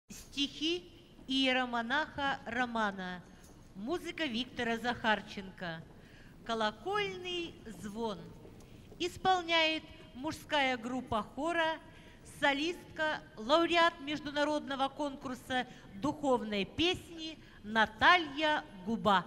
Стихи иеромонаха Романа. Музыка Виктора Захарченко. «Колокольный звон». Исполняет мужская группа хора, солистка, лауреат международного конкурса духовной песни Наталья Губа.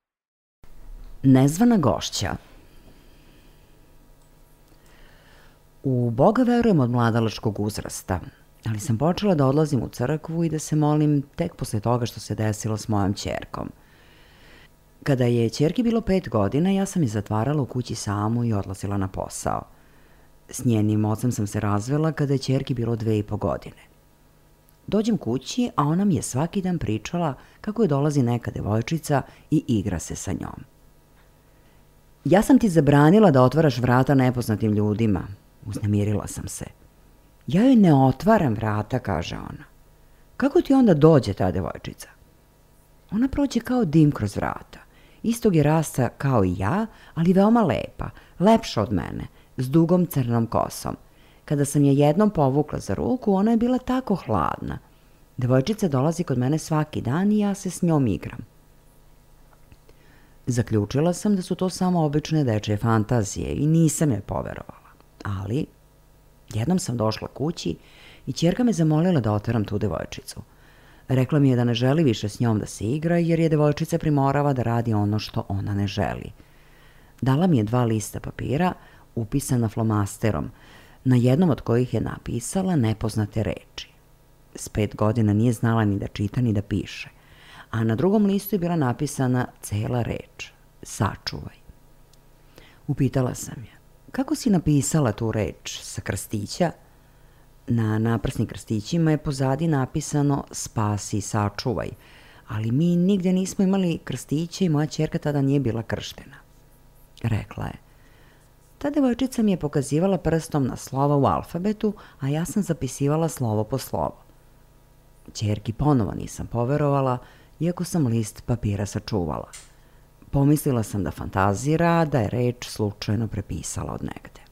Nezvana gošća. U Boga verujem od mladalačkog uzrasta, ali sam počela da odlazim u crkvu i da se molim tek posle toga što se desilo s mojom ćerkom. Kada je ćerki bilo 5 godina, ja sam je zatvarala u kući samu i odlazila na posao. S njenim ocem sam se razvela kada je ćerki bilo 2,5 godine. Dođem kući, a ona mi je svaki dan pričala kako je dolazi neka devojčica i igra se sa njom. Ja sam ti zabranila da otvaraš vrata nepoznatim ljudima, uznemirila sam se. Ja joj ne otvaram vrata, kaže ona. Kako ti onda dođe ta devojčica? Ona prođe kao dim kroz vrata. Istog je rasta kao i ja, ali veoma lepa, lepša od mene, s dugom crnom kosom. Kada sam je jednom povukla za ruku, ona je bila tako hladna. Devojčica dolazi kod mene svaki dan i ja se s njom igram. Zaključila sam da su to samo obične dečje fantazije i nisam je poverovala. Ali jednom sam došla kući i ćerka me zamolila da oteram tu devojčicu. Rekla mi je da ne želi više s njom da se igra jer je devojčica primorava da radi ono što ona ne želi. Dala mi je 2 lista papira upisana flomasterom, na jednom od kojih je napisala nepoznate reči. S 5 godina nije znala ni da čita ni da piše, a na drugom listu je bila napisana cela reč, sačuvaj. Upitala sam je, kako si napisala tu reč sa krstića? Na naprsnim krstićima je pozadi napisano spasi i sačuvaj, ali mi nigde nismo imali krstiće i moja ćerka tada nije bila krštena. Rekla je, ta devojčica mi je pokazivala prstom na slova u alfabetu, a ja sam zapisivala slovo po slovo. Ćerki ponovo nisam poverovala, iako sam list papira sačuvala. Pomislila sam da fantazira, da je reč slučajno prepisala od negde.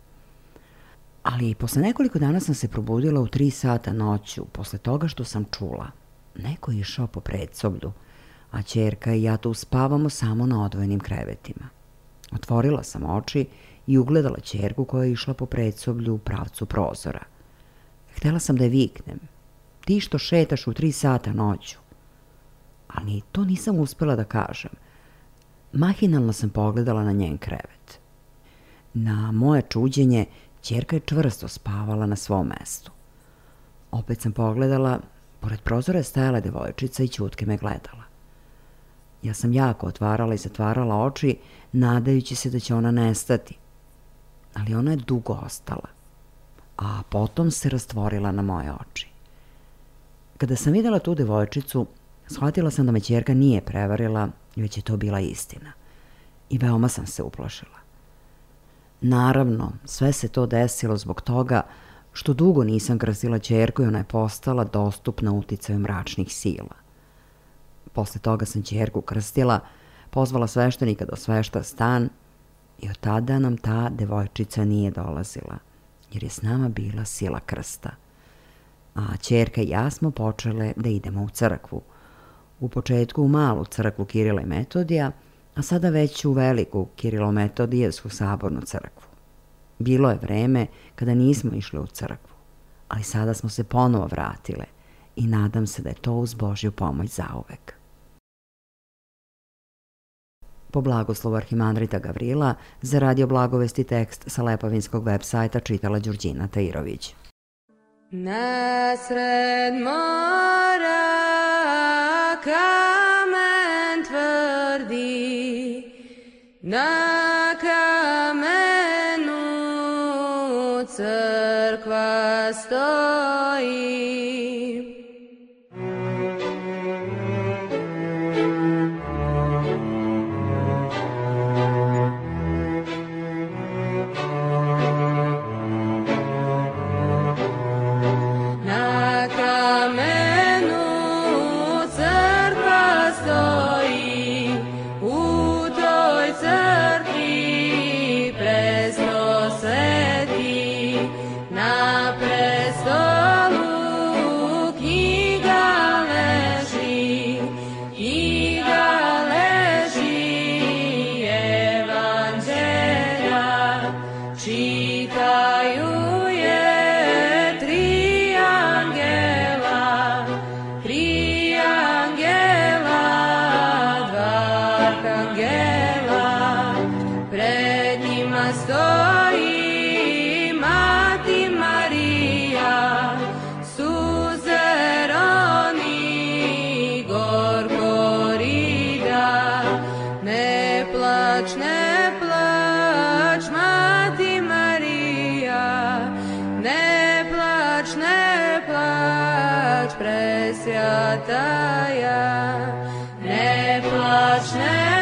Ali posle nekoliko dana sam se probudila u 3 sata noću, posle toga što sam čula. Neko je išao po predsoblju, a ćerka i ja tu spavamo samo na odvojenim krevetima. Otvorila sam oči i ugledala ćerku koja je išla po predsoblju u pravcu prozora. Htela sam da je viknem, ti što šetaš u 3 sata noću. Ali to nisam uspela da kažem. Mahinalno sam pogledala na njen krevet. Na moje čuđenje, ćerka je čvrsto spavala na svom mestu. Opet sam pogledala, pored prozora je stajala devojčica i ćutke me gledala. Ja sam jako otvarala i zatvarala oči, nadajući se da će ona nestati. Ali ona je dugo ostala, a potom se rastvorila na moje oči. Kada sam videla tu devojčicu, shvatila sam da me ćerka nije prevarila, već je to bila istina. I veoma sam se uplašila. Naravno, sve se to desilo zbog toga što dugo nisam krstila ćerku i ona je postala dostupna uticaju mračnih sila. Posle toga sam ćerku krstila, pozvala sveštenika da osvešta stan i od tada nam ta devojčica nije dolazila, jer je s nama bila sila krsta. A ćerka i ja smo počele da idemo u crkvu. U početku u malu crkvu Kirila i Metodija, a sada već u veliku Kirilo-Metodijevsku sabornu crkvu. Bilo je vreme kada nismo išli u crkvu, ali sada smo se ponovo vratile i nadam se da je to uz Božju pomoć zauvek. Po blagoslovu arhimandrita Gavrila, za Radio Blagovesti tekst sa Lepovinskog web sajta čitala Đurđina Tairović. Nasred mora kamen tvrdi, na kamenu crkva stoji. Sveti, na prestolu presvjataja, ne plač, ne